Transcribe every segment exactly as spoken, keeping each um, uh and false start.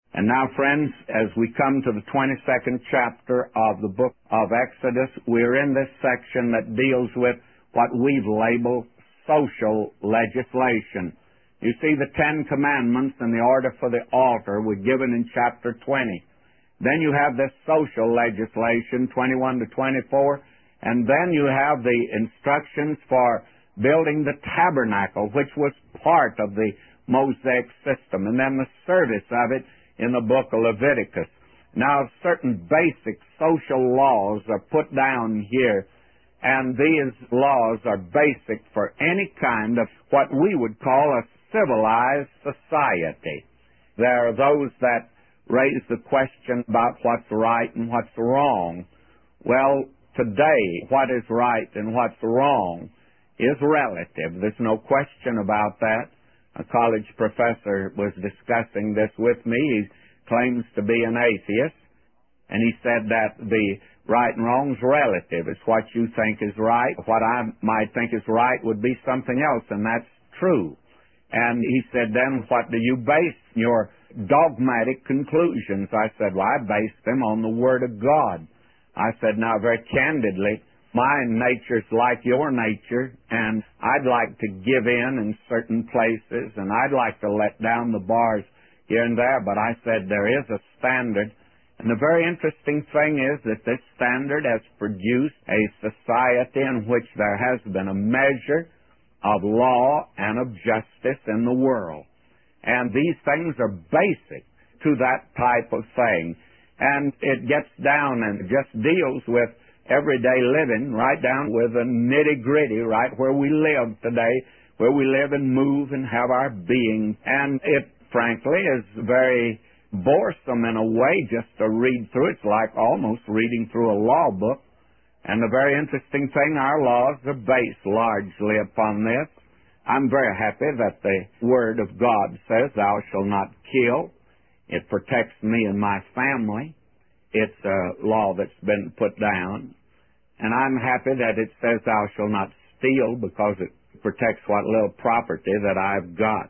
And now, friends, as we come to the twenty-second chapter of the book of Exodus, we're in this section that deals with what we've labeled social legislation. You see, the Ten Commandments and the order for the altar were given in chapter twenty. Then you have this social legislation, twenty-one to twenty-four, and then you have the instructions for building the tabernacle, which was part of the Mosaic system, and then the service of it in the book of Leviticus. Now, certain basic social laws are put down here, and these laws are basic for any kind of what we would call a civilized society. There are those that raise the question about what's right and what's wrong. Well, today, what is right and what's wrong is relative. There's no question about that. A college professor was discussing this with me. He claims to be an atheist, and he said that the right and wrong is relative. It's what you think is right. What I might think is right would be something else, and that's true. And he said, then what do you base your dogmatic conclusions? I said, well, I base them on the Word of God. I said, now, very candidly, my nature's like your nature, and I'd like to give in in certain places, and I'd like to let down the bars here and there, but I said there is a standard. And the very interesting thing is that this standard has produced a society in which there has been a measure of law and of justice in the world. And these things are basic to that type of thing. And it gets down and just deals with everyday living, right down with the nitty-gritty, right where we live today, where we live and move and have our being. And it, frankly, is very boresome in a way just to read through. It's like almost reading through a law book. And the very interesting thing, our laws are based largely upon this. I'm very happy that the Word of God says, thou shalt not kill. It protects me and my family. It's a law that's been put down. And I'm happy that it says thou shalt not steal, because it protects what little property that I've got.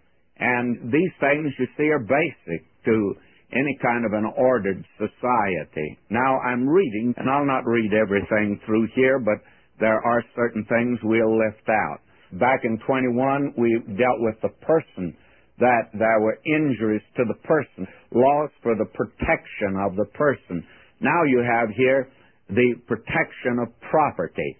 And these things, you see, are basic to any kind of an ordered society. Now, I'm reading, and I'll not read everything through here, but there are certain things we'll lift out. Back in twenty-one, we dealt with the person, that there were injuries to the person, laws for the protection of the person. Now you have here the protection of property.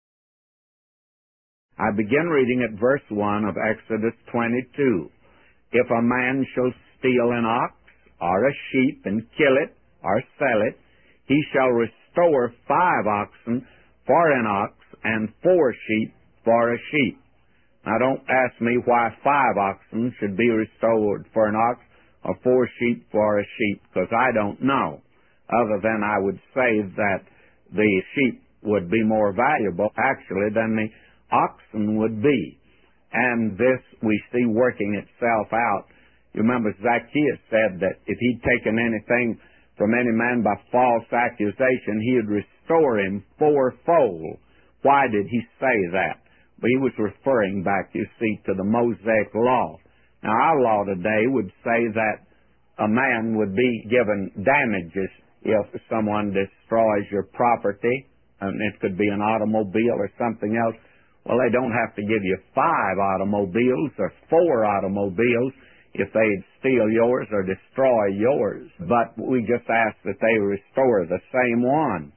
I begin reading at verse one of Exodus twenty-two. If a man shall steal an ox or a sheep and kill it or sell it, he shall restore five oxen for an ox and four sheep for a sheep. Now, don't ask me why five oxen should be restored for an ox or four sheep for a sheep, because I don't know, other than I would say that the sheep would be more valuable, actually, than the oxen would be. And this we see working itself out. You remember Zacchaeus said that if he'd taken anything from any man by false accusation, he would restore him fourfold. Why did he say that? But he was referring back, you see, to the Mosaic law. Now, our law today would say that a man would be given damages if someone destroys your property, and it could be an automobile or something else. Well, they don't have to give you five automobiles or four automobiles if they steal yours or destroy yours. But we just ask that they restore the same one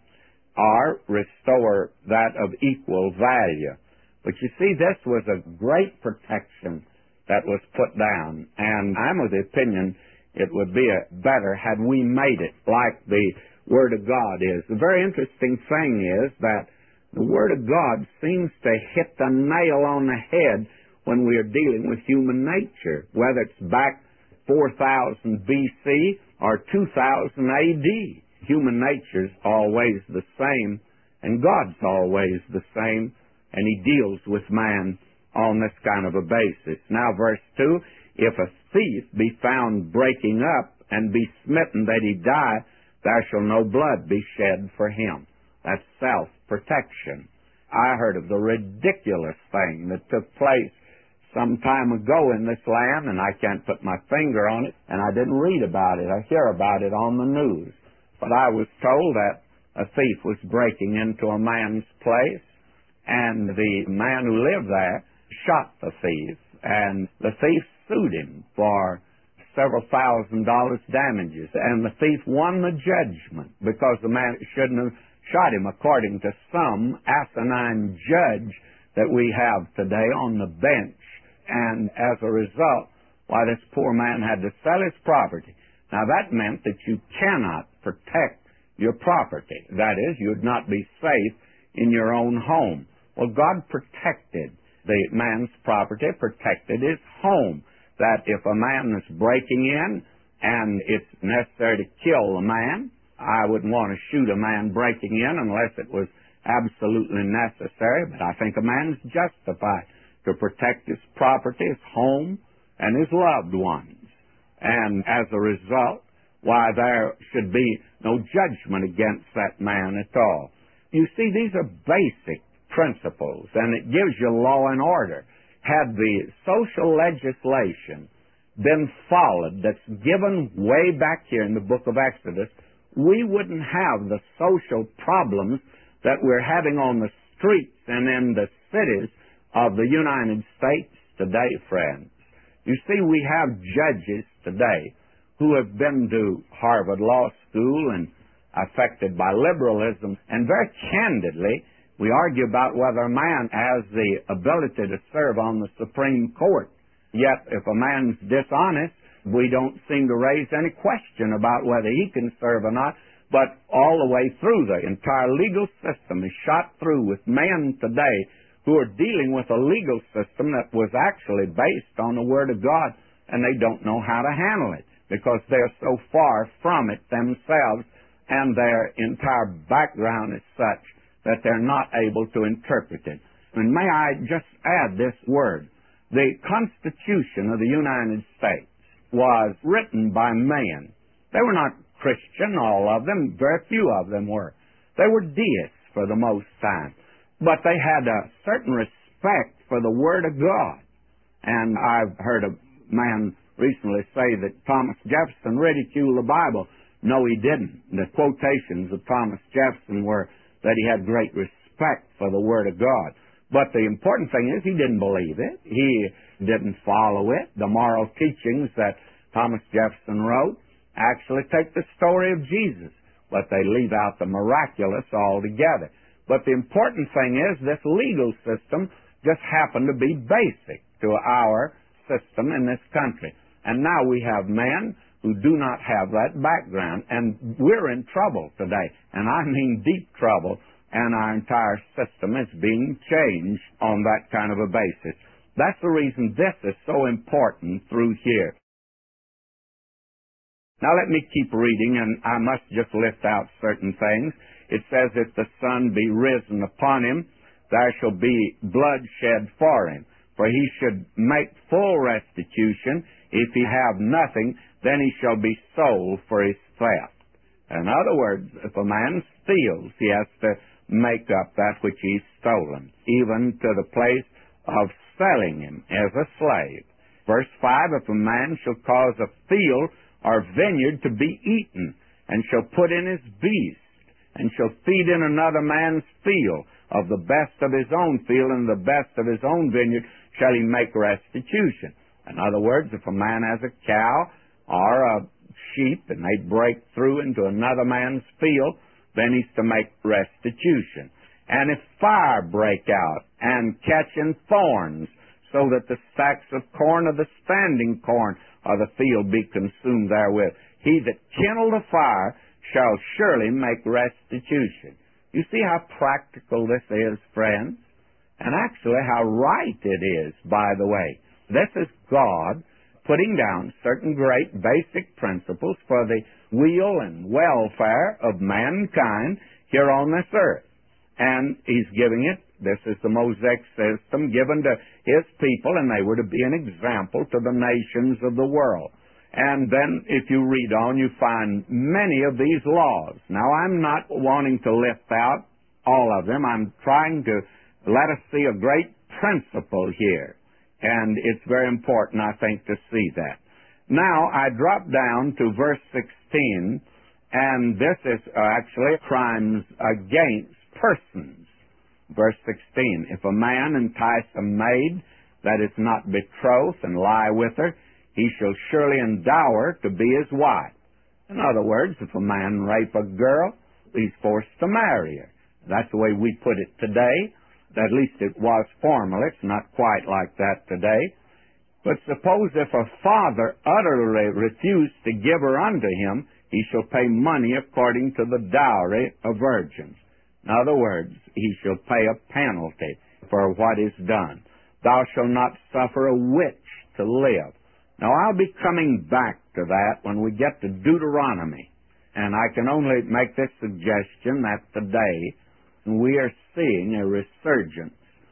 or restore that of equal value. But you see, this was a great protection that was put down, and I'm of the opinion it would be a better had we made it like the Word of God is. The very interesting thing is that the Word of God seems to hit the nail on the head when we are dealing with human nature, whether it's back four thousand B C or two thousand A D. Human nature's always the same, and God's always the same, and He deals with man on this kind of a basis. Now, verse two, if a thief be found breaking up and be smitten that he die, there shall no blood be shed for him. That's self-protection. I heard of the ridiculous thing that took place some time ago in this land, and I can't put my finger on it, and I didn't read about it. I hear about it on the news. But I was told that a thief was breaking into a man's place, and the man who lived there shot the thief, and the thief sued him for several thousand dollars damages, and the thief won the judgment because the man shouldn't have shot him, according to some asinine judge that we have today on the bench. And as a result, why, this poor man had to sell his property. Now, that meant that you cannot protect your property. That is, you'd not be safe in your own home. Well, God protected the man's property, protected his home, that if a man is breaking in and it's necessary to kill the man, I wouldn't want to shoot a man breaking in unless it was absolutely necessary, but I think a man's justified to protect his property, his home, and his loved ones. And as a result, why, there should be no judgment against that man at all. You see, these are basic principles, and it gives you law and order. Had the social legislation been followed that's given way back here in the book of Exodus, we wouldn't have the social problems that we're having on the streets and in the cities of the United States today, friends. You see, we have judges today who have been to Harvard Law School and affected by liberalism, and very candidly, we argue about whether a man has the ability to serve on the Supreme Court. Yet, if a man's dishonest, we don't seem to raise any question about whether he can serve or not. But all the way through, the entire legal system is shot through with men today who are dealing with a legal system that was actually based on the Word of God, and they don't know how to handle it because they're so far from it themselves, and their entire background is such that they're not able to interpret it. And may I just add this word. The Constitution of the United States was written by men. They were not Christian, all of them. Very few of them were. They were deists for the most time. But they had a certain respect for the Word of God. And I've heard a man recently say that Thomas Jefferson ridiculed the Bible. No, he didn't. The quotations of Thomas Jefferson were that he had great respect for the Word of God. But the important thing is he didn't believe it. He didn't follow it. The moral teachings that Thomas Jefferson wrote actually take the story of Jesus, but they leave out the miraculous altogether. But the important thing is this legal system just happened to be basic to our system in this country. And now we have men who do not have that background, and we're in trouble today, and I mean deep trouble, and our entire system is being changed on that kind of a basis. That's the reason this is so important through here. Now let me keep reading, and I must just lift out certain things. It says, if the sun be risen upon him, there shall be blood shed for him. For he should make full restitution. If he have nothing, then he shall be sold for his theft. In other words, if a man steals, he has to make up that which he's stolen, even to the place of selling him as a slave. Verse five, if a man shall cause a field or vineyard to be eaten, and shall put in his beast, and shall feed in another man's field, of the best of his own field and the best of his own vineyard shall he make restitution. In other words, if a man has a cow or a sheep, and they break through into another man's field, then he's to make restitution. And if fire break out and catch in thorns, so that the stacks of corn or the standing corn of the field be consumed therewith, he that kindled the fire shall surely make restitution. You see how practical this is, friends? And actually how right it is, by the way. This is God putting down certain great basic principles for the weal and welfare of mankind here on this earth. And he's giving it, this is the Mosaic system given to his people, and they were to be an example to the nations of the world. And then if you read on, you find many of these laws. Now, I'm not wanting to lift out all of them. I'm trying to let us see a great principle here. And it's very important, I think, to see that. Now, I drop down to verse sixteen, and this is uh, actually crimes against persons. Verse sixteen, if a man entice a maid that is not betrothed and lie with her, he shall surely endow her to be his wife. In other words, if a man rape a girl, he's forced to marry her. That's the way we put it today. At least it was formerly. It's not quite like that today. But suppose if a father utterly refused to give her unto him, he shall pay money according to the dowry of virgins. In other words, he shall pay a penalty for what is done. Thou shalt not suffer a witch to live. Now, I'll be coming back to that when we get to Deuteronomy. And I can only make this suggestion that today we are seeing a resurgence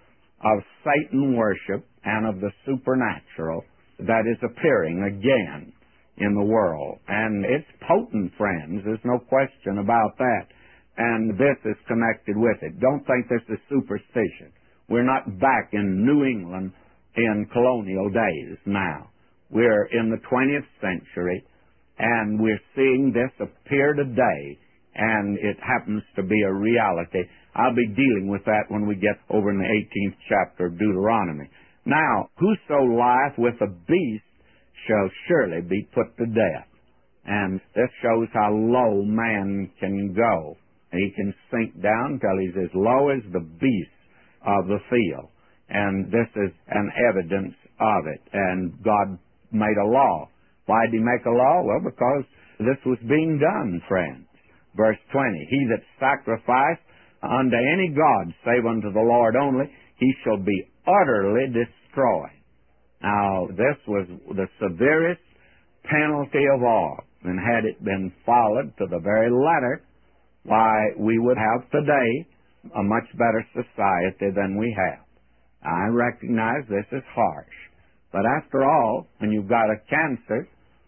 of Satan worship and of the supernatural that is appearing again in the world. And it's potent, friends. There's no question about that. And this is connected with it. Don't think this is superstition. We're not back in New England in colonial days now. We're in the twentieth century, and we're seeing this appear today, and it happens to be a reality. I'll be dealing with that when we get over in the eighteenth chapter of Deuteronomy. Now, whoso lieth with a beast shall surely be put to death. And this shows how low man can go. He can sink down till he's as low as the beasts of the field. And this is an evidence of it. And God made a law. Why did he make a law? Well, because this was being done, friends. Verse twenty, he that sacrificed unto any god save unto the Lord only, he shall be utterly destroyed. Now, this was the severest penalty of all. And had it been followed to the very letter, why, we would have today a much better society than we have. I recognize this is harsh. But after all, when you've got a cancer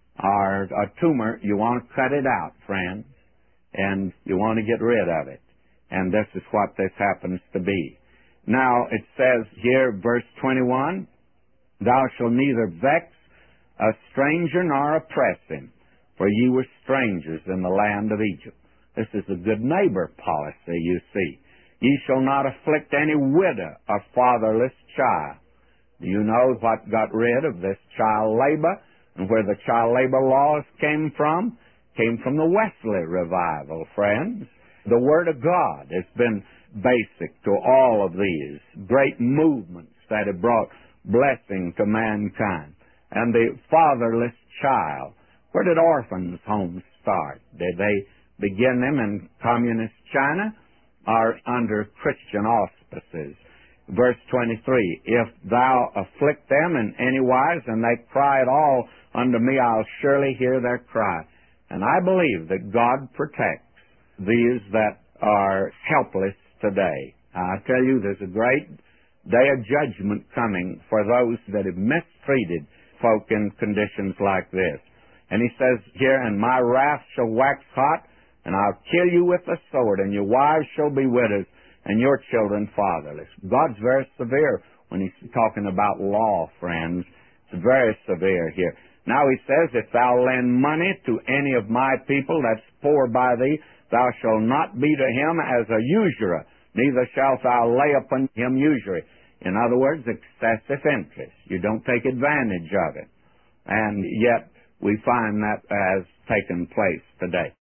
or a tumor, you want to cut it out, friends. And you want to get rid of it. And this is what this happens to be. Now, it says here, verse twenty-one, thou shalt neither vex a stranger nor oppress him, for ye were strangers in the land of Egypt. This is a good neighbor policy, you see. Ye shall not afflict any widow or fatherless child. Do you know what got rid of this child labor and where the child labor laws came from? Came from the Wesley revival, friends. The Word of God has been basic to all of these great movements that have brought blessing to mankind. And the fatherless child. Where did orphans' homes start? Did they begin them in communist China or under Christian auspices? Verse twenty-three, if thou afflict them in any wise, and they cry at all unto me, I'll surely hear their cry. And I believe that God protects these that are helpless today. I tell you, there's a great day of judgment coming for those that have mistreated folk in conditions like this. And he says here, and my wrath shall wax hot, and I'll kill you with the sword, and your wives shall be widows, and your children fatherless. God's very severe when he's talking about law, friends. It's very severe here. Now he says, if thou lend money to any of my people that's poor by thee, thou shalt not be to him as a usurer, neither shalt thou lay upon him usury. In other words, excessive interest. You don't take advantage of it. And yet we find that has taken place today.